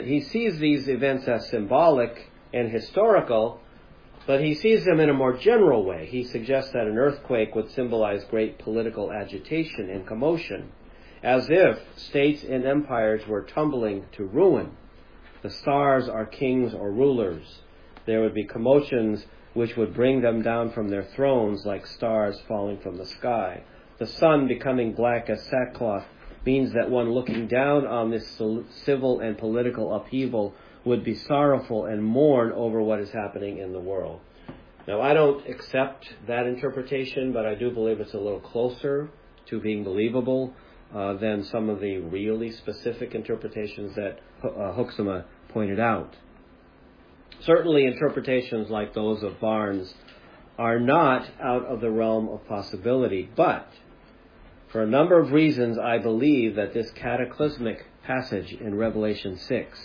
these events as symbolic and historical, but he sees them in a more general way. He suggests that an earthquake would symbolize great political agitation and commotion, as if states and empires were tumbling to ruin. The stars are kings or rulers. There would be commotions which would bring them down from their thrones like stars falling from the sky. The sun becoming black as sackcloth means that one looking down on this civil and political upheaval would be sorrowful and mourn over what is happening in the world. Now, I don't accept that interpretation, but I do believe it's a little closer to being believable than some of the really specific interpretations that Hoeksema pointed out. Certainly, interpretations like those of Barnes are not out of the realm of possibility, but for a number of reasons, I believe that this cataclysmic passage in Revelation 6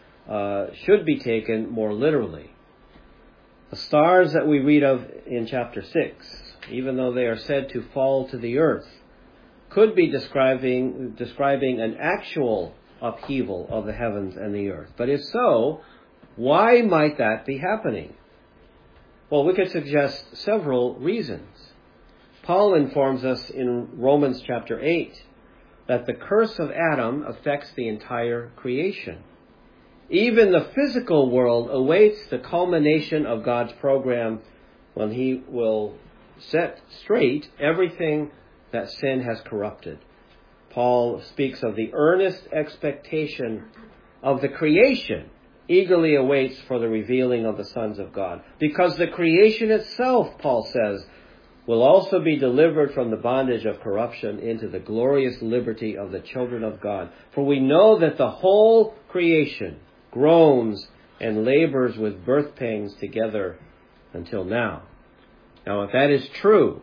should be taken more literally. The stars that we read of in chapter 6, even though they are said to fall to the earth, could be describing an actual upheaval of the heavens and the earth. But if so, why might that be happening? Well, we could suggest several reasons. Paul informs us in Romans chapter 8 that the curse of Adam affects the entire creation. Even the physical world awaits the culmination of God's program when He will set straight everything that sin has corrupted. Paul speaks of the earnest expectation of the creation eagerly awaits for the revealing of the sons of God. Because the creation itself, Paul says, will also be delivered from the bondage of corruption into the glorious liberty of the children of God. For we know that the whole creation groans and labors with birth pangs together until now. Now, if that is true,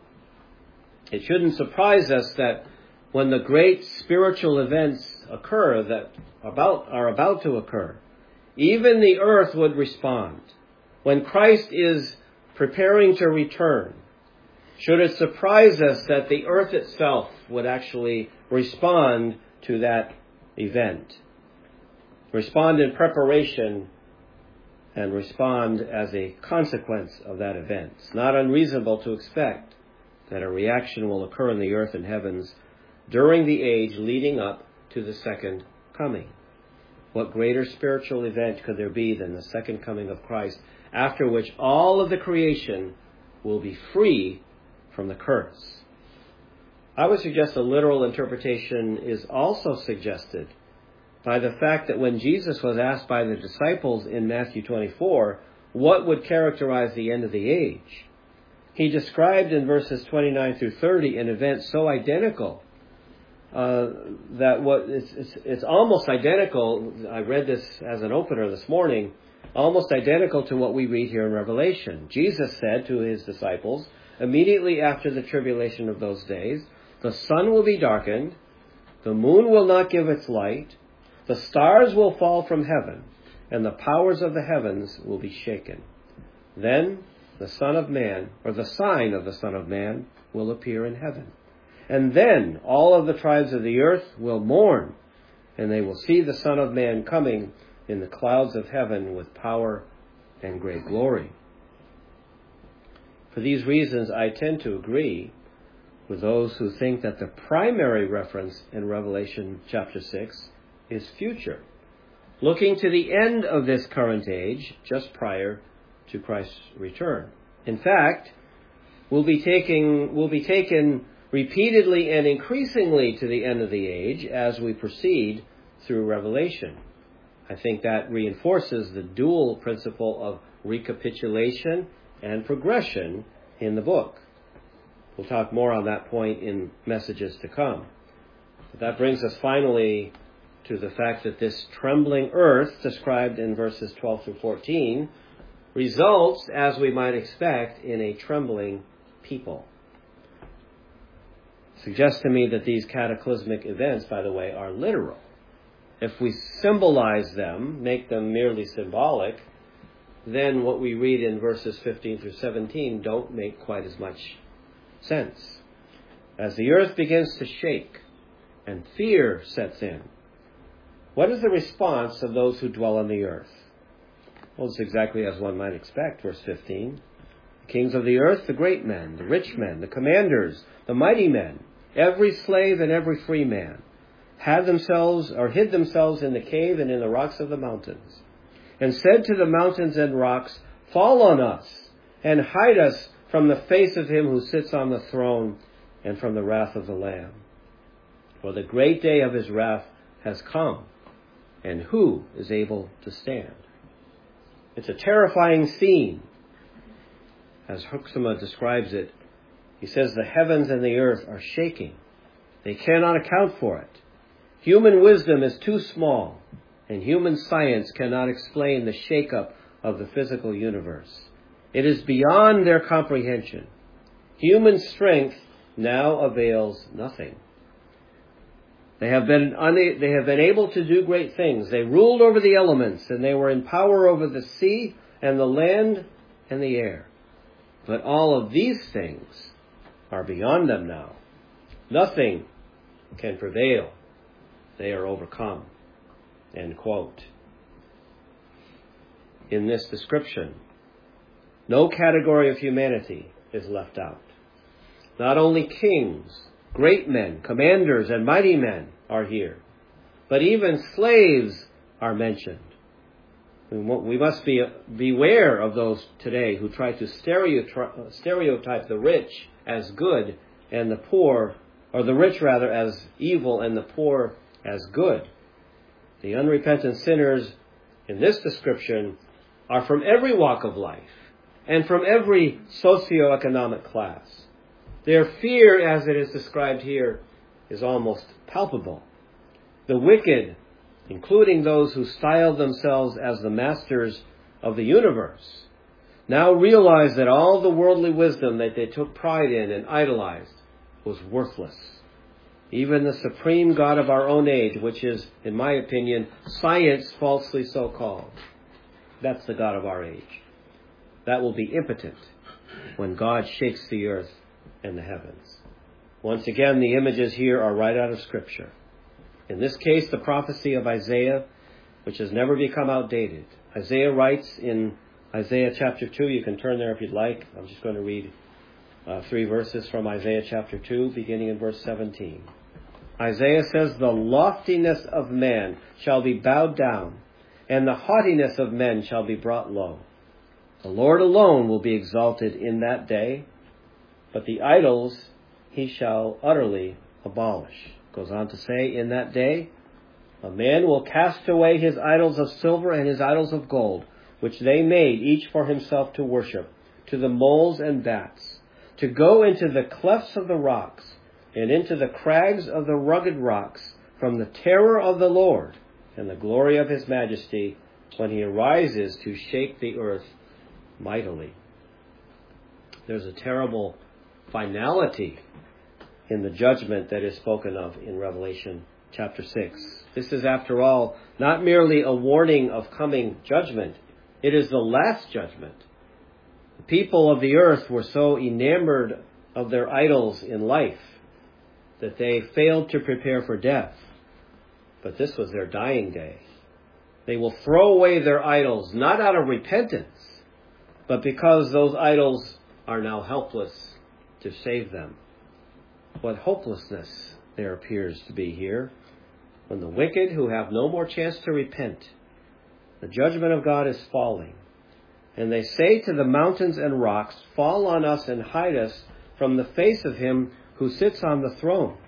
it shouldn't surprise us that when the great spiritual events occur that are about to occur, even the earth would respond. When Christ is preparing to return, should it surprise us that the earth itself would actually respond to that event? Respond in preparation and respond as a consequence of that event. It's not unreasonable to expect that a reaction will occur in the earth and heavens during the age leading up to the second coming. What greater spiritual event could there be than the second coming of Christ, after which all of the creation will be free from the curse? I would suggest a literal interpretation is also suggested by the fact that when Jesus was asked by the disciples in Matthew 24 what would characterize the end of the age, he described in verses 29 through 30 an event so identical that it's almost identical. I read this as an opener this morning, almost identical to what we read here in Revelation. Jesus said to his disciples, immediately after the tribulation of those days, the sun will be darkened, the moon will not give its light, the stars will fall from heaven, and the powers of the heavens will be shaken. Then the Son of Man, or the sign of the Son of Man, will appear in heaven. And then all of the tribes of the earth will mourn, and they will see the Son of Man coming in the clouds of heaven with power and great glory. For these reasons, I tend to agree with those who think that the primary reference in Revelation chapter 6 is future, looking to the end of this current age just prior to Christ's return. In fact, we'll be taken repeatedly and increasingly to the end of the age as we proceed through Revelation. I think that reinforces the dual principle of recapitulation and progression in the book. We'll talk more on that point in messages to come. But that brings us finally to the fact that this trembling earth, described in verses 12 through 14, results, as we might expect, in a trembling people. Suggests to me that these cataclysmic events, by the way, are literal. If we symbolize them, make them merely symbolic, then what we read in verses 15 through 17 don't make quite as much sense. As the earth begins to shake and fear sets in, what is the response of those who dwell on the earth? Well, it's exactly as one might expect, verse 15. The kings of the earth, the great men, the rich men, the commanders, the mighty men, every slave and every free man, hid themselves in the cave and in the rocks of the mountains, and said to the mountains and rocks, fall on us, and hide us from the face of him who sits on the throne, and from the wrath of the Lamb. For the great day of his wrath has come, and who is able to stand? It's a terrifying scene. As Hoeksema describes it, he says the heavens and the earth are shaking. They cannot account for it. Human wisdom is too small, and human science cannot explain the shake-up of the physical universe. It is beyond their comprehension. Human strength now avails nothing. They have been able to do great things. They ruled over the elements, and they were in power over the sea and the land and the air. But all of these things are beyond them now. Nothing can prevail. They are overcome. End quote. In this description, no category of humanity is left out. Not only kings, great men, commanders, and mighty men are here, but even slaves are mentioned. We must beware of those today who try to stereotype the rich as good and the poor, or the rich rather, as evil and the poor as good. The unrepentant sinners in this description are from every walk of life and from every socioeconomic class. Their fear, as it is described here, is almost palpable. The wicked, including those who styled themselves as the masters of the universe, now realize that all the worldly wisdom that they took pride in and idolized was worthless. Even the supreme God of our own age, which is, in my opinion, science falsely so called, that's the God of our age. That will be impotent when God shakes the earth and the heavens. Once again, the images here are right out of Scripture. In this case, the prophecy of Isaiah, which has never become outdated. Isaiah writes in Isaiah chapter 2, you can turn there if you'd like. I'm just going to read 3 verses from Isaiah chapter 2, beginning in verse 17. Isaiah says, the loftiness of man shall be bowed down, and the haughtiness of men shall be brought low. The Lord alone will be exalted in that day, but the idols he shall utterly abolish. Goes on to say, in that day, a man will cast away his idols of silver and his idols of gold, which they made each for himself to worship, to the moles and bats, to go into the clefts of the rocks, and into the crags of the rugged rocks, from the terror of the Lord and the glory of his majesty, when he arises to shake the earth mightily. There's a terrible finality in the judgment that is spoken of in Revelation chapter 6. This is, after all, not merely a warning of coming judgment. It is the last judgment. The people of the earth were so enamored of their idols in life that they failed to prepare for death. But this was their dying day. They will throw away their idols, not out of repentance, but because those idols are now helpless to save them. what hopelessness there appears to be here, when the wicked who have no more chance to repent, the judgment of God is falling. And they say to the mountains and rocks, fall on us and hide us from the face of him who sits on the throne.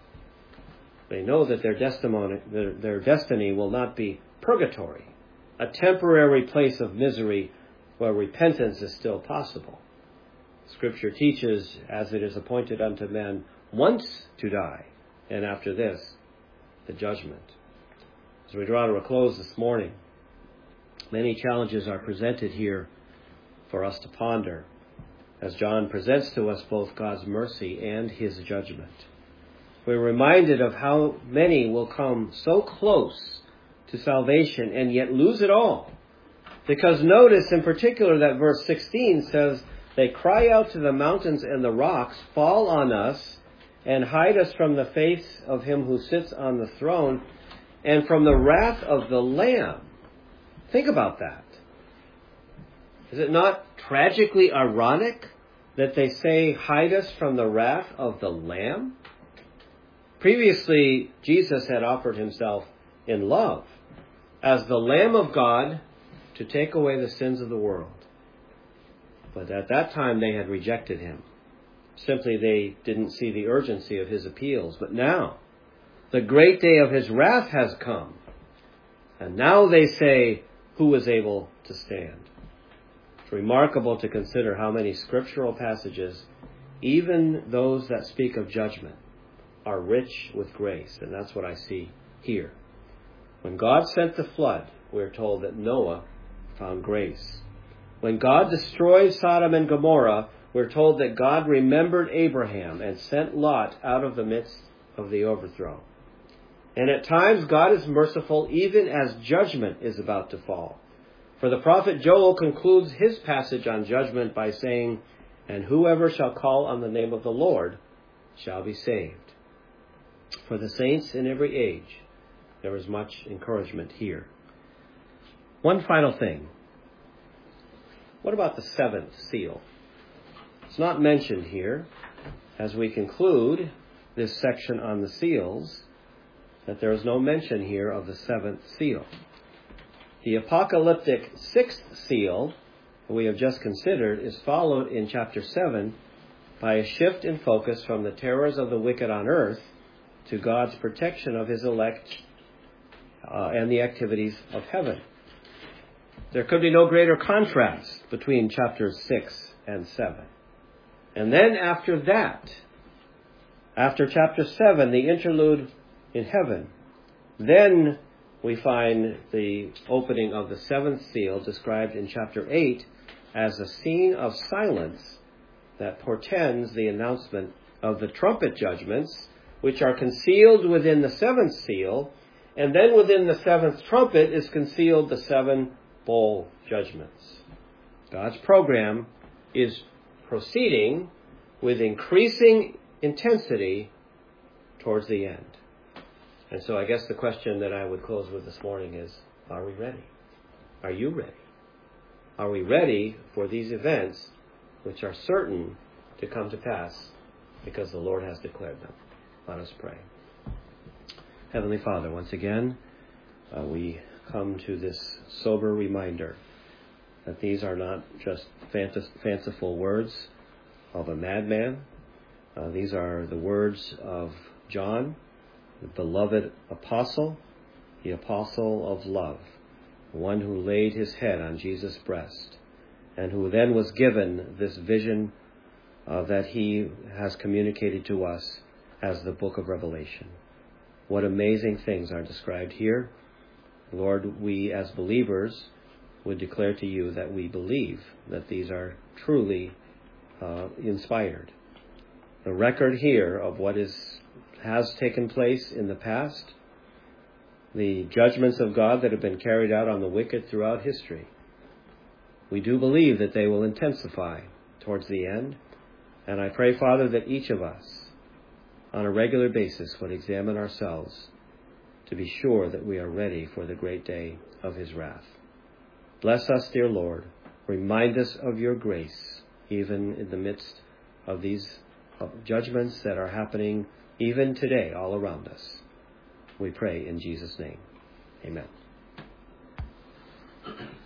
They know that their destiny will not be purgatory, a temporary place of misery where repentance is still possible. Scripture teaches, as it is appointed unto men once to die, and after this, the judgment. As we draw to a close this morning, many challenges are presented here for us to ponder, as John presents to us both God's mercy and his judgment. We're reminded of how many will come so close to salvation and yet lose it all. Because notice in particular that verse 16 says, they cry out to the mountains and the rocks, fall on us and hide us from the face of him who sits on the throne and from the wrath of the Lamb. Think about that. Is it not tragically ironic that they say, hide us from the wrath of the Lamb? Previously, Jesus had offered himself in love as the Lamb of God to take away the sins of the world. But at that time, they had rejected him. Simply, they didn't see the urgency of his appeals. But now, the great day of his wrath has come. And now they say, who is able to stand? It's remarkable to consider how many scriptural passages, even those that speak of judgment, are rich with grace. And that's what I see here. When God sent the flood, we're told that Noah found grace. When God destroyed Sodom and Gomorrah, we're told that God remembered Abraham and sent Lot out of the midst of the overthrow. And at times God is merciful even as judgment is about to fall. For the prophet Joel concludes his passage on judgment by saying, and whoever shall call on the name of the Lord shall be saved. For the saints in every age, there is much encouragement here. One final thing. What about the seventh seal? It's not mentioned here. As we conclude this section on the seals, that there is no mention here of the seventh seal. The apocalyptic sixth seal that we have just considered is followed in chapter 7 by a shift in focus from the terrors of the wicked on earth to God's protection of his elect and the activities of heaven. There could be no greater contrast between chapters 6 and 7. And then after that, after chapter 7, the interlude in heaven, then we find the opening of the seventh seal described in chapter 8 as a scene of silence that portends the announcement of the trumpet judgments, which are concealed within the seventh seal, and then within the seventh trumpet is concealed the seven bowl judgments. God's program is proceeding with increasing intensity towards the end. And so I guess the question that I would close with this morning is, are we ready? Are you ready? Are we ready for these events which are certain to come to pass because the Lord has declared them? Let us pray. Heavenly Father, once again, we come to this sober reminder that these are not just fanciful words of a madman. These are the words of John, the beloved apostle, the apostle of love, one who laid his head on Jesus' breast, and who then was given this vision that he has communicated to us as the book of Revelation. What amazing things are described here. Lord, we as believers would declare to you that we believe that these are truly inspired. The record here of what has taken place in the past, the judgments of God that have been carried out on the wicked throughout history, we do believe that they will intensify towards the end. And I pray, Father, that each of us on a regular basis would examine ourselves to be sure that we are ready for the great day of his wrath. Bless us, dear Lord. Remind us of your grace, even in the midst of these of judgments that are happening even today all around us. We pray in Jesus' name. Amen.